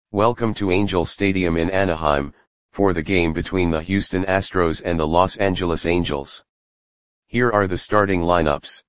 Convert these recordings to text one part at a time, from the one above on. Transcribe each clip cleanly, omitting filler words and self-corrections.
Welcome to Angel Stadium in Anaheim, for the game between the Houston Astros and the Los Angeles Angels. Here are the starting lineups.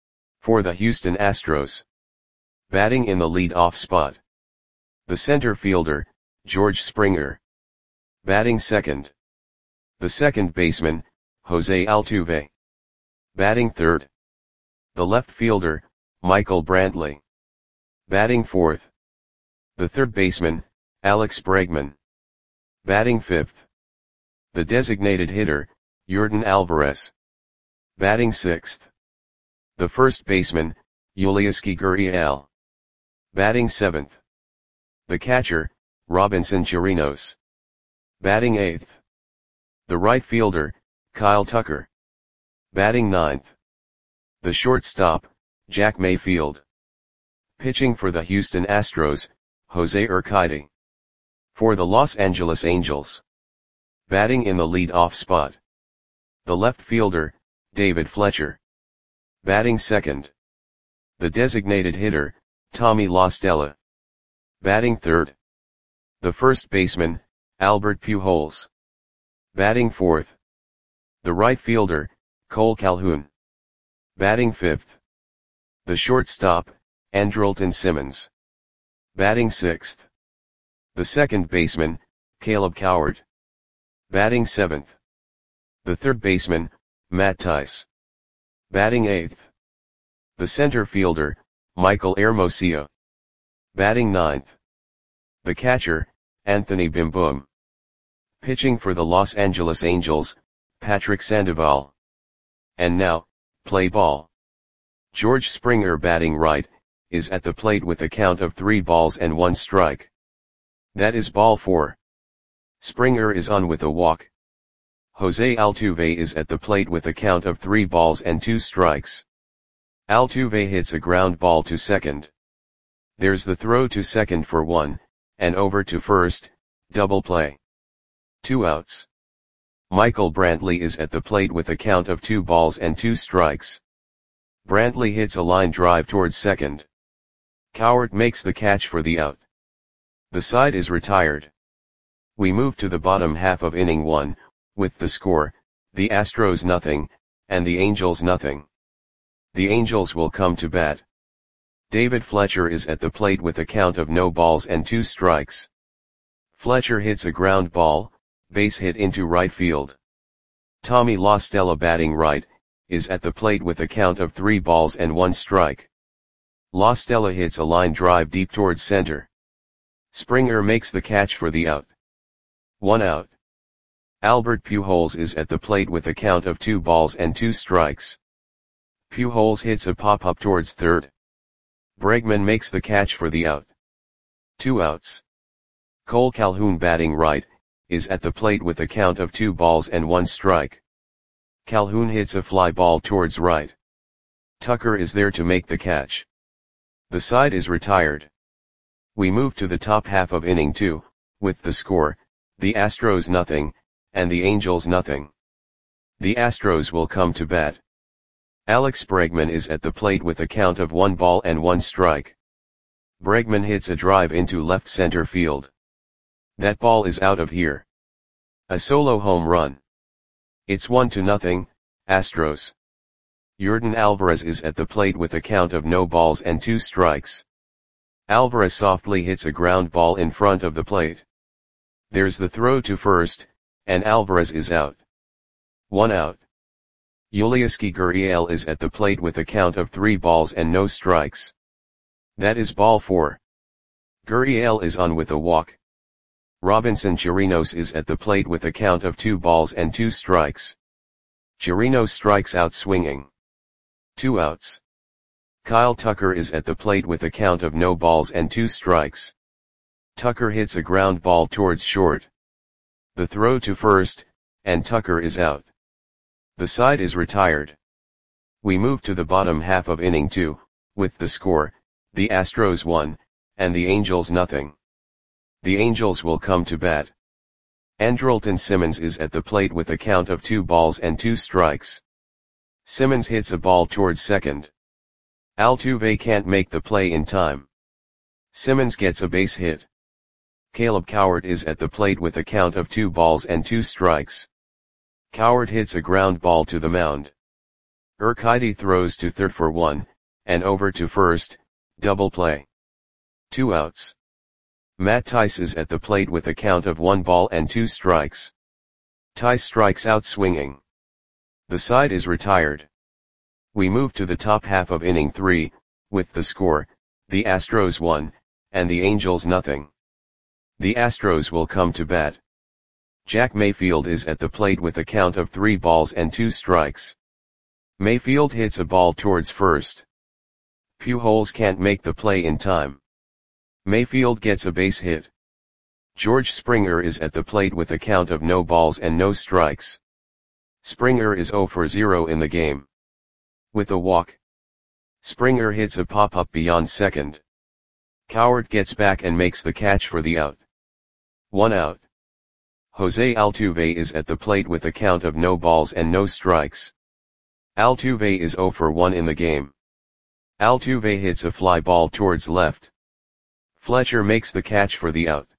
For the Houston Astros. Batting in the lead-off spot. The center fielder, George Springer. Batting second. The second baseman, Jose Altuve. Batting third. The left fielder, Michael Brantley. Batting fourth. The third baseman, Alex Bregman. Batting fifth. The designated hitter, Yordan Alvarez. Batting sixth. The first baseman, Yulieski Gurriel. Batting seventh. The catcher, Robinson Chirinos. Batting eighth. The right fielder, Kyle Tucker. Batting ninth. The shortstop, Jack Mayfield. Pitching for the Houston Astros, Jose Urquidy. For the Los Angeles Angels. Batting in the lead-off spot. The left fielder, David Fletcher. Batting second. The designated hitter, Tommy La Stella. Batting third. The first baseman, Albert Pujols. Batting fourth. The right fielder, Cole Calhoun. Batting fifth. The shortstop, Andrelton Simmons. Batting sixth. The second baseman, Caleb Coward. Batting seventh. The third baseman, Matt Thaiss. Batting eighth. The center fielder, Michael Hermosillo. Batting ninth. The catcher, Anthony Bimboom. Pitching for the Los Angeles Angels, Patrick Sandoval. And now, play ball. George Springer batting right, is at the plate with a count of 3 balls and 1 strike. That is ball 4. Springer is on with a walk. Jose Altuve is at the plate with a count of 3 balls and 2 strikes. Altuve hits a ground ball to second. There's the throw to second for 1, and over to first, double play. 2 outs. Michael Brantley is at the plate with a count of 2 balls and 2 strikes. Brantley hits a line drive towards second. Coward makes the catch for the out. The side is retired. We move to the bottom half of inning 1, with the score, the Astros nothing, and the Angels nothing. The Angels will come to bat. David Fletcher is at the plate with a count of no balls and 2 strikes. Fletcher hits a ground ball, base hit into right field. Tommy La Stella batting right, is at the plate with a count of 3 balls and 1 strike. La Stella hits a line drive deep towards center. Springer makes the catch for the out. 1 out. Albert Pujols is at the plate with a count of 2 balls and 2 strikes. Pujols hits a pop-up towards third. Bregman makes the catch for the out. 2 outs. Cole Calhoun batting right, is at the plate with a count of 2 balls and 1 strike. Calhoun hits a fly ball towards right. Tucker is there to make the catch. The side is retired. We move to the top half of inning 2, with the score, the Astros nothing, and the Angels nothing. The Astros will come to bat. Alex Bregman is at the plate with a count of 1 ball and 1 strike. Bregman hits a drive into left center field. That ball is out of here. A solo home run. It's 1-0, Astros. Yordan Alvarez is at the plate with a count of no balls and 2 strikes. Alvarez softly hits a ground ball in front of the plate. There's the throw to first, and Alvarez is out. 1 out. Yulieski Gurriel is at the plate with a count of 3 balls and no strikes. That is ball 4. Gurriel is on with a walk. Robinson Chirinos is at the plate with a count of 2 balls and 2 strikes. Chirinos strikes out swinging. 2 outs. Kyle Tucker is at the plate with a count of no balls and 2 strikes. Tucker hits a ground ball towards short. The throw to first, and Tucker is out. The side is retired. We move to the bottom half of inning 2, with the score, the Astros 1, and the Angels nothing. The Angels will come to bat. Andrelton Simmons is at the plate with a count of 2 balls and 2 strikes. Simmons hits a ball towards second. Altuve can't make the play in time. Simmons gets a base hit. Caleb Cowart is at the plate with a count of 2 balls and 2 strikes. Cowart hits a ground ball to the mound. Urquidy throws to third for 1, and over to first, double play. 2 outs. Matt Thaiss is at the plate with a count of 1 ball and 2 strikes. Thaiss strikes out swinging. The side is retired. We move to the top half of inning 3, with the score, the Astros 1, and the Angels nothing. The Astros will come to bat. Jack Mayfield is at the plate with a count of 3 balls and 2 strikes. Mayfield hits a ball towards first. Pujols can't make the play in time. Mayfield gets a base hit. George Springer is at the plate with a count of no balls and no strikes. Springer is 0 for 0 in the game. With a walk, Springer hits a pop-up beyond second. Cowart gets back and makes the catch for the out. 1 out. Jose Altuve is at the plate with a count of no balls and no strikes. Altuve is 0 for 1 in the game. Altuve hits a fly ball towards left. Fletcher makes the catch for the out.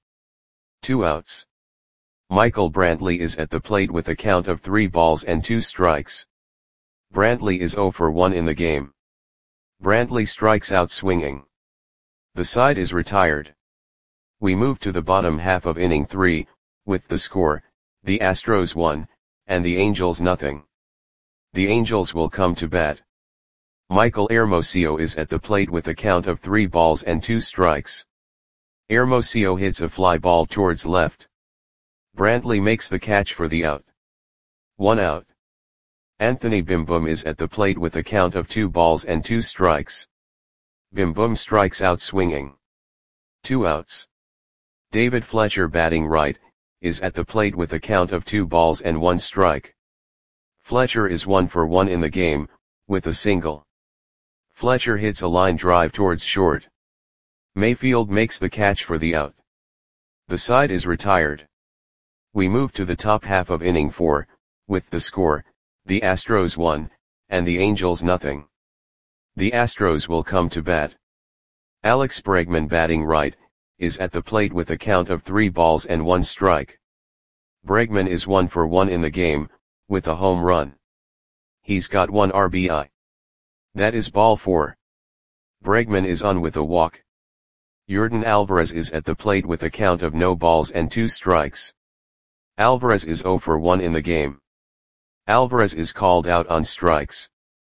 2 outs. Michael Brantley is at the plate with a count of 3 balls and 2 strikes. Brantley is 0 for 1 in the game. Brantley strikes out swinging. The side is retired. We move to the bottom half of inning 3, with the score, the Astros 1, and the Angels nothing. The Angels will come to bat. Michael Hermosillo is at the plate with a count of 3 balls and 2 strikes. Hermosillo hits a fly ball towards left. Brantley makes the catch for the out. 1 out. Anthony Bim Boom is at the plate with a count of 2 balls and 2 strikes. Bim Boom strikes out swinging. 2 outs. David Fletcher batting right, is at the plate with a count of 2 balls and 1 strike. Fletcher is 1 for 1 in the game, with a single. Fletcher hits a line drive towards short. Mayfield makes the catch for the out. The side is retired. We move to the top half of inning 4, with the score, the Astros 1, and the Angels nothing. The Astros will come to bat. Alex Bregman batting right, is at the plate with a count of 3 balls and 1 strike. Bregman is 1 for 1 in the game, with a home run. He's got 1 RBI. That is ball 4. Bregman is on with a walk. Yordan Alvarez is at the plate with a count of no balls and 2 strikes. Alvarez is 0 for 1 in the game. Alvarez is called out on strikes.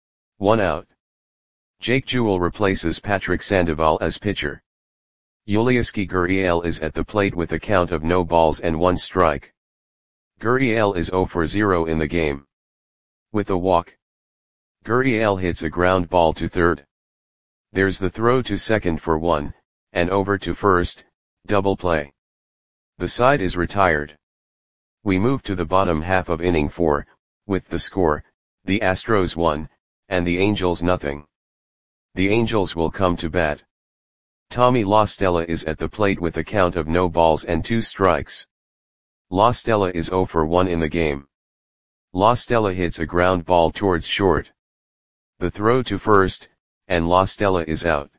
1 out. Jake Jewell replaces Patrick Sandoval as pitcher. Yulieski Gurriel is at the plate with a count of no balls and 1 strike. Gurriel is 0 for 0 in the game. With a walk, Gurriel hits a ground ball to third. There's the throw to second for 1, and over to first, double play. The side is retired. We move to the bottom half of inning 4, with the score, the Astros 1, and the Angels nothing. The Angels will come to bat. Tommy La Stella is at the plate with a count of no balls and 2 strikes. La Stella is 0 for 1 in the game. La Stella hits a ground ball towards short. The throw to first, and La Stella is out.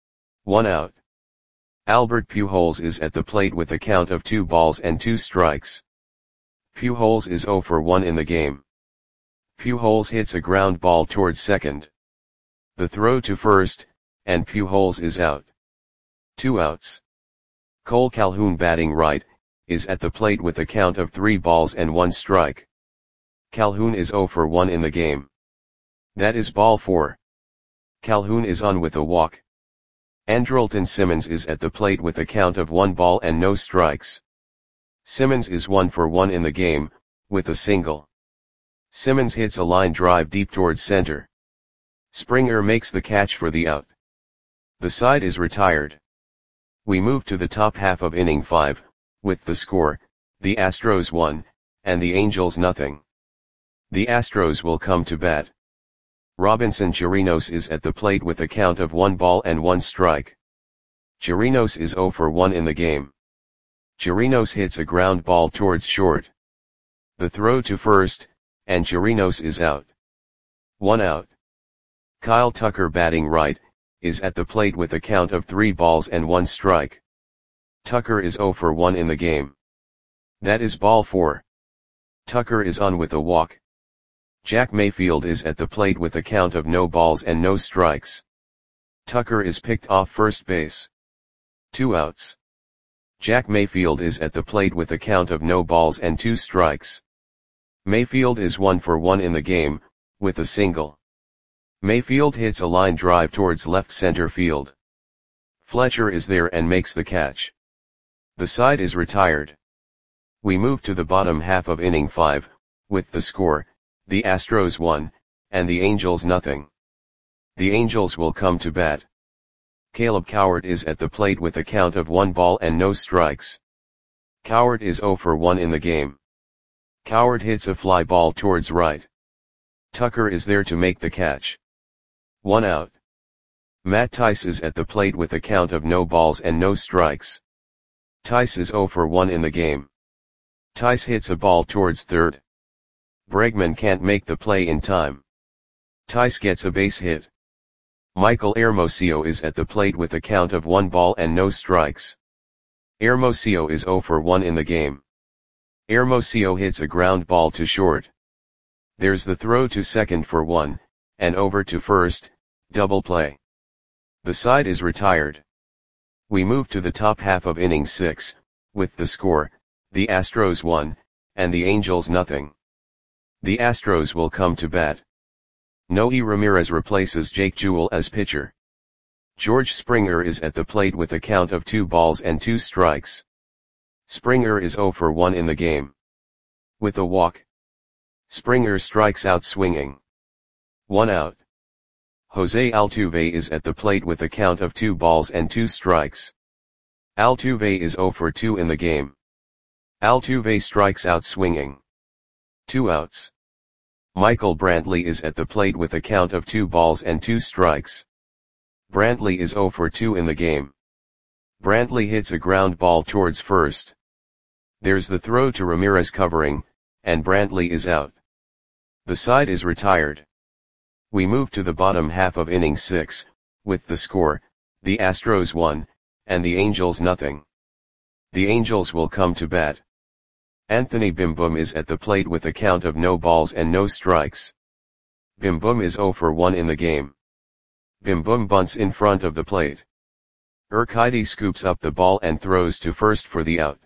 1 out. Albert Pujols is at the plate with a count of 2 balls and 2 strikes. Pujols is 0 for 1 in the game. Pujols hits a ground ball towards second. The throw to first, and Pujols is out. 2 outs. Cole Calhoun batting right, is at the plate with a count of 3 balls and 1 strike. Calhoun is 0 for 1 in the game. That is ball 4. Calhoun is on with a walk. Andrelton Simmons is at the plate with a count of 1 ball and no strikes. Simmons is 1 for 1 in the game, with a single. Simmons hits a line drive deep towards center. Springer makes the catch for the out. The side is retired. We move to the top half of inning 5, with the score, the Astros 1, and the Angels nothing. The Astros will come to bat. Robinson Chirinos is at the plate with a count of 1 ball and 1 strike. Chirinos is 0 for 1 in the game. Chirinos hits a ground ball towards short. The throw to first, and Chirinos is out. 1 out. Kyle Tucker batting right, is at the plate with a count of 3 balls and 1 strike. Tucker is 0 for 1 in the game. That is ball 4. Tucker is on with a walk. Jack Mayfield is at the plate with a count of no balls and no strikes. Tucker is picked off first base. 2 outs. Jack Mayfield is at the plate with a count of no balls and 2 strikes. Mayfield is 1 for 1 in the game, with a single. Mayfield hits a line drive towards left center field. Fletcher is there and makes the catch. The side is retired. We move to the bottom half of inning 5, with the score, the Astros 1, and the Angels nothing. The Angels will come to bat. Caleb Cowart is at the plate with a count of 1 ball and no strikes. Cowart is 0 for 1 in the game. Cowart hits a fly ball towards right. Tucker is there to make the catch. 1 out. Matt Tice is at the plate with a count of no balls and no strikes. Tice is 0 for 1 in the game. Tice hits a ball towards third. Bregman can't make the play in time. Tice gets a base hit. Michael Hermosillo is at the plate with a count of 1 ball and no strikes. Hermosillo is 0 for 1 in the game. Hermosillo hits a ground ball to short. There's the throw to second for 1, and over to first, double play. The side is retired. We move to the top half of inning 6, with the score, the Astros 1, and the Angels nothing. The Astros will come to bat. Noe Ramirez replaces Jake Jewell as pitcher. George Springer is at the plate with a count of 2 balls and 2 strikes. Springer is 0 for 1 in the game. With a walk. Springer strikes out swinging. 1 out. Jose Altuve is at the plate with a count of 2 balls and 2 strikes. Altuve is 0 for 2 in the game. Altuve strikes out swinging. 2 outs. Michael Brantley is at the plate with a count of 2 balls and 2 strikes. Brantley is 0 for 2 in the game. Brantley hits a ground ball towards first. There's the throw to Ramirez covering, and Brantley is out. The side is retired. We move to the bottom half of inning 6, with the score, the Astros 1, and the Angels nothing. The Angels will come to bat. Anthony Bim Boom is at the plate with a count of no balls and no strikes. Bim Boom is 0 for 1 in the game. Bim Boom bunts in front of the plate. Urquidy scoops up the ball and throws to first for the out.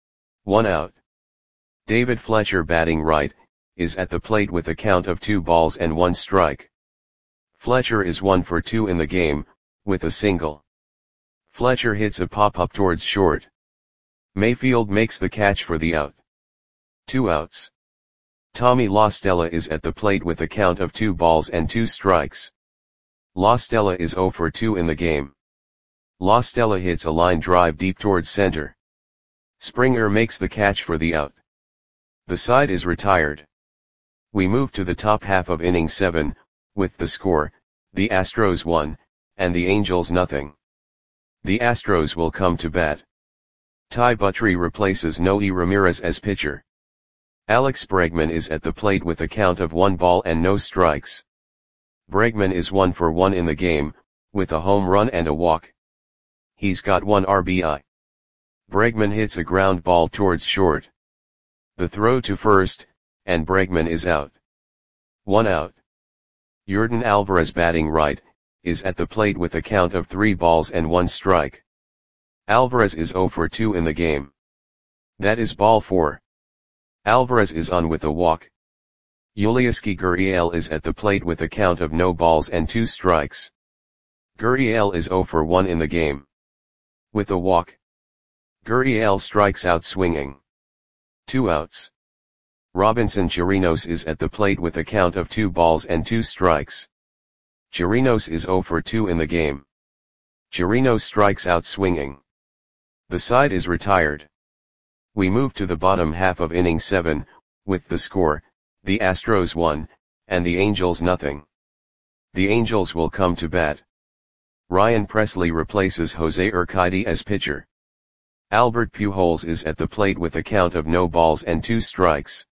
1 out. David Fletcher, batting right, is at the plate with a count of 2 balls and 1 strike. Fletcher is 1 for 2 in the game, with a single. Fletcher hits a pop-up towards short. Mayfield makes the catch for the out. 2 outs. Tommy La Stella is at the plate with a count of 2 balls and 2 strikes. La Stella is 0 for 2 in the game. La Stella hits a line drive deep towards center. Springer makes the catch for the out. The side is retired. We move to the top half of inning 7, with the score, the Astros 1, and the Angels nothing. The Astros will come to bat. Ty Buttrey replaces Noe Ramirez as pitcher. Alex Bregman is at the plate with a count of 1 ball and no strikes. Bregman is 1 for 1 in the game, with a home run and a walk. He's got 1 RBI. Bregman hits a ground ball towards short. The throw to first, and Bregman is out. 1 out. Yordan Alvarez, batting right, is at the plate with a count of 3 balls and 1 strike. Alvarez is 0 for 2 in the game. That is ball 4. Alvarez is on with a walk. Yulieski Gurriel is at the plate with a count of no balls and 2 strikes. Gurriel is 0 for 1 in the game. With a walk. Gurriel strikes out swinging. 2 outs. Robinson Chirinos is at the plate with a count of 2 balls and 2 strikes. Chirinos is 0 for 2 in the game. Chirinos strikes out swinging. The side is retired. We move to the bottom half of inning 7, with the score, the Astros 1, and the Angels nothing. The Angels will come to bat. Ryan Presley replaces Jose Urquidy as pitcher. Albert Pujols is at the plate with a count of no balls and 2 strikes.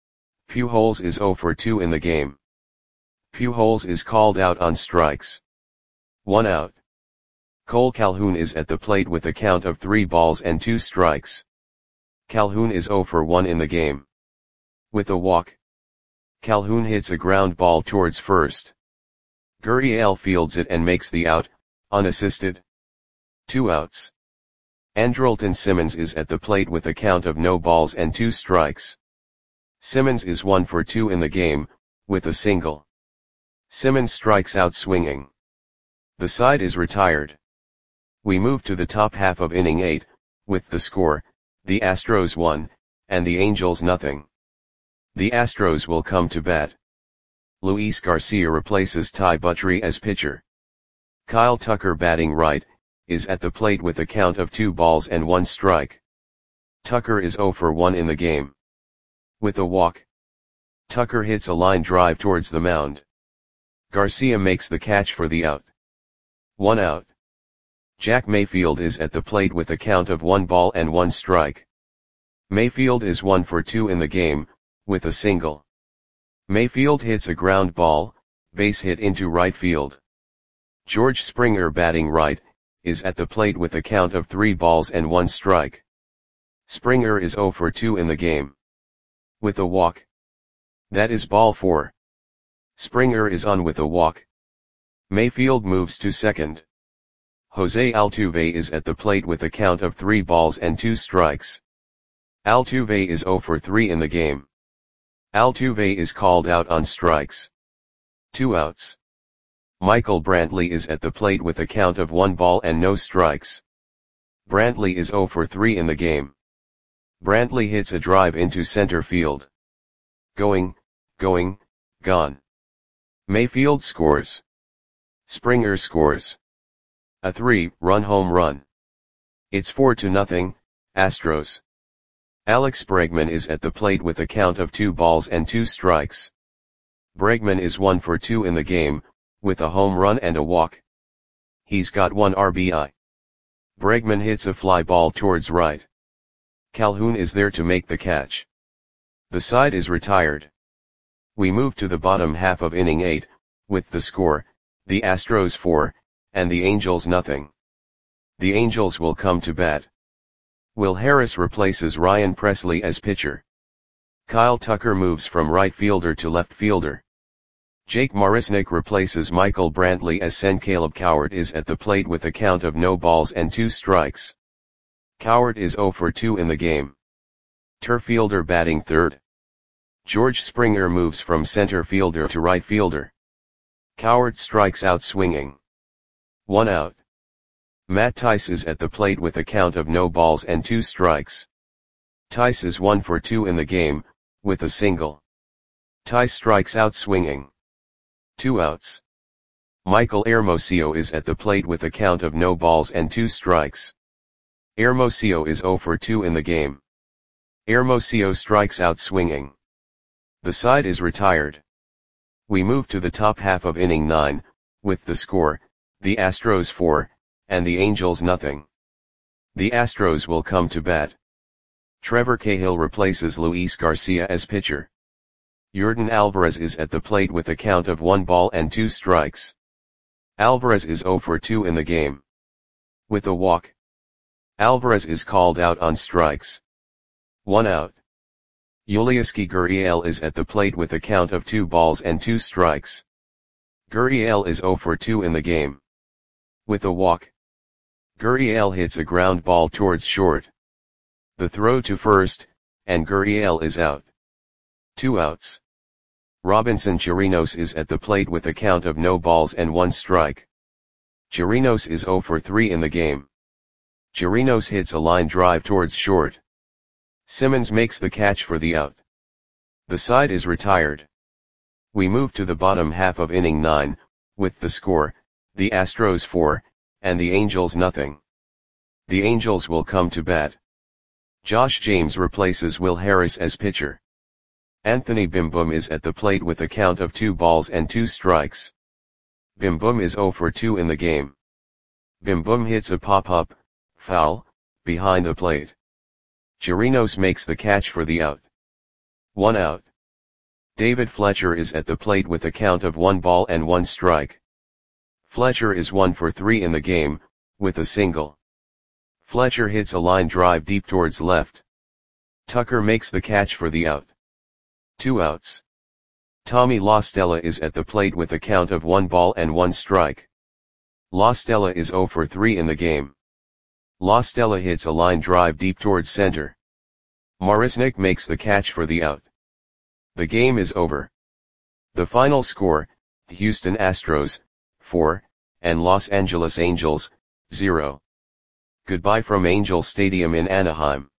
Pujols is 0 for 2 in the game. Pujols is called out on strikes. 1 out. Cole Calhoun is at the plate with a count of 3 balls and 2 strikes. Calhoun is 0 for 1 in the game. With a walk, Calhoun hits a ground ball towards first. Gurriel fields it and makes the out, unassisted. 2 outs. Andrelton Simmons is at the plate with a count of no balls and 2 strikes. Simmons is 1 for 2 in the game, with a single. Simmons strikes out swinging. The side is retired. We move to the top half of inning 8, with the score, the Astros 1, and the Angels nothing. The Astros will come to bat. Luis Garcia replaces Ty Buttrey as pitcher. Kyle Tucker, batting right, is at the plate with a count of 2 balls and 1 strike. Tucker is 0 for 1 in the game. With a walk, Tucker hits a line drive towards the mound. Garcia makes the catch for the out. 1 out. Jack Mayfield is at the plate with a count of 1 ball and 1 strike. Mayfield is 1 for 2 in the game, with a single. Mayfield hits a ground ball, base hit into right field. George Springer, batting right, is at the plate with a count of 3 balls and 1 strike. Springer is 0 for 2 in the game. With a walk. That is ball 4. Springer is on with a walk. Mayfield moves to second. Jose Altuve is at the plate with a count of 3 balls and 2 strikes. Altuve is 0 for 3 in the game. Altuve is called out on strikes. 2 outs. Michael Brantley is at the plate with a count of 1 ball and no strikes. Brantley is 0 for 3 in the game. Brantley hits a drive into center field. Going, gone. Mayfield scores. Springer scores. A 3-run home run. It's 4-0, Astros. Alex Bregman is at the plate with a count of 2 balls and 2 strikes. Bregman is 1 for 2 in the game, with a home run and a walk. He's got 1 RBI. Bregman hits a fly ball towards right. Calhoun is there to make the catch. The side is retired. We move to the bottom half of inning 8, with the score, the Astros 4, and the Angels nothing. The Angels will come to bat. Will Harris replaces Ryan Presley as pitcher. Kyle Tucker moves from right fielder to left fielder. Jake Marisnick replaces Michael Brantley as center. Caleb Cowart is at the plate with a count of no balls and 2 strikes. Cowart is 0 for 2 in the game. Turf fielder, batting third. George Springer moves from center fielder to right fielder. Cowart strikes out swinging. 1 out. Matt Thaiss is at the plate with a count of no balls and 2 strikes. Thaiss is 1 for 2 in the game, with a single. Thaiss strikes out swinging. 2 outs. Michael Hermosillo is at the plate with a count of no balls and 2 strikes. Hermosillo is 0 for 2 in the game. Hermosillo strikes out swinging. The side is retired. We move to the top half of inning 9, with the score, the Astros 4, and the Angels nothing. The Astros will come to bat. Trevor Cahill replaces Luis Garcia as pitcher. Yordan Alvarez is at the plate with a count of 1 ball and 2 strikes. Alvarez is 0 for 2 in the game. With a walk, Alvarez is called out on strikes. 1 out. Yulieski Gurriel is at the plate with a count of 2 balls and 2 strikes. Gurriel is 0 for 2 in the game. With a walk, Gurriel hits a ground ball towards short. The throw to first, and Gurriel is out. 2 outs. Robinson Chirinos is at the plate with a count of no balls and 1 strike. Chirinos is 0 for 3 in the game. Chirinos hits a line drive towards short. Simmons makes the catch for the out. The side is retired. We move to the bottom half of inning 9, with the score, the Astros 4, and the Angels nothing. The Angels will come to bat. Josh James replaces Will Harris as pitcher. Anthony Bim Boom is at the plate with a count of 2 balls and 2 strikes. Bim Boom is 0 for 2 in the game. Bim Boom hits a pop-up, foul, behind the plate. Chirinos makes the catch for the out. 1 out. David Fletcher is at the plate with a count of 1 ball and 1 strike. Fletcher is 1 for 3 in the game, with a single. Fletcher hits a line drive deep towards left. Tucker makes the catch for the out. 2 outs. Tommy La Stella is at the plate with a count of 1 ball and 1 strike. La Stella is 0 for 3 in the game. La Stella hits a line drive deep towards center. Marisnick makes the catch for the out. The game is over. The final score, Houston Astros, 4, and Los Angeles Angels, 0. Goodbye from Angel Stadium in Anaheim.